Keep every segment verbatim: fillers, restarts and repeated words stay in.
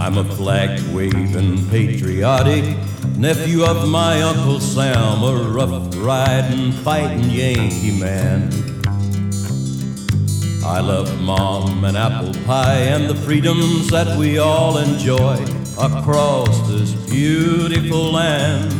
I'm a flag-waving, patriotic nephew of my Uncle Sam, a rough-riding, fighting Yankee man. I love Mom and apple pie and the freedoms that we all enjoy across this beautiful land.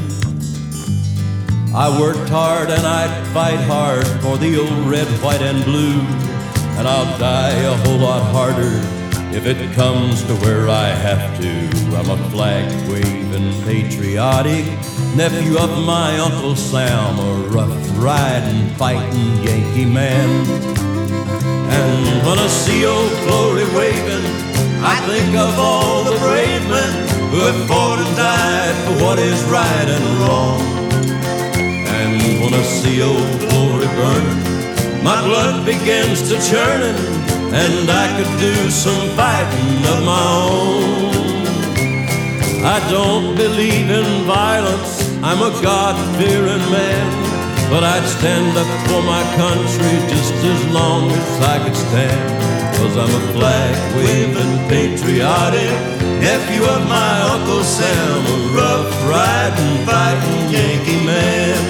I worked hard and I'd fight hard for the old red, white, and blue, and I'll die a whole lot harder if it comes to where I have to. I'm a flag-waving, patriotic nephew of my Uncle Sam, a rough-riding, fighting Yankee man. And when I see old glory waving, I think of all the brave men who have fought and died for what is right and wrong. And when I see old glory burning, my blood begins to churning, and I could do some fighting of my own. I don't believe in violence, I'm a God-fearing man, but I'd stand up for my country just as long as I could stand. 'Cause I'm a flag-waving, patriotic nephew of my Uncle Sam, a rough-riding, fighting Yankee man.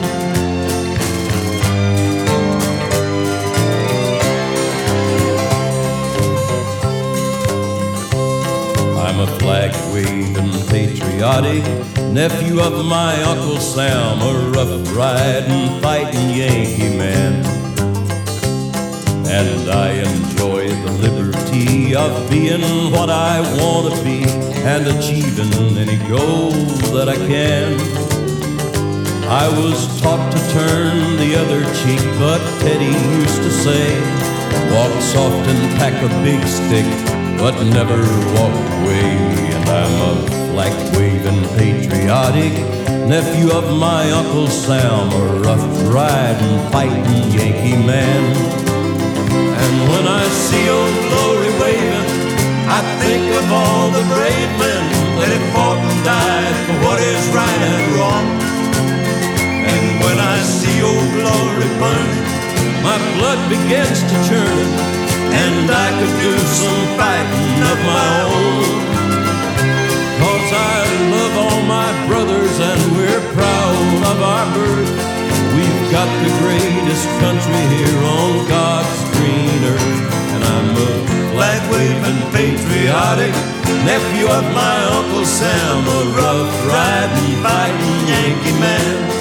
I'm a flag-waving, patriotic nephew of my Uncle Sam, a rough-riding, fighting Yankee man. And I enjoy the liberty of being what I want to be and achieving any goal that I can. I was taught to turn the other cheek, but Teddy used to say, walk soft and pack a big stick, but never walk away. And I'm a flag-waving, patriotic nephew of my Uncle Sam, a rough-riding, fighting Yankee man. And when I see old glory waving, I think of all the brave men that have fought and died for what is right and wrong. And when I see old glory burning, my blood begins to churn, and I could do some fighting of my own. 'Cause I love all my brothers and we're proud of our birth. We've got the greatest country here on God's green earth. And I'm a flag-waving, patriotic nephew of my Uncle Sam, a rough-riding, fighting Yankee man.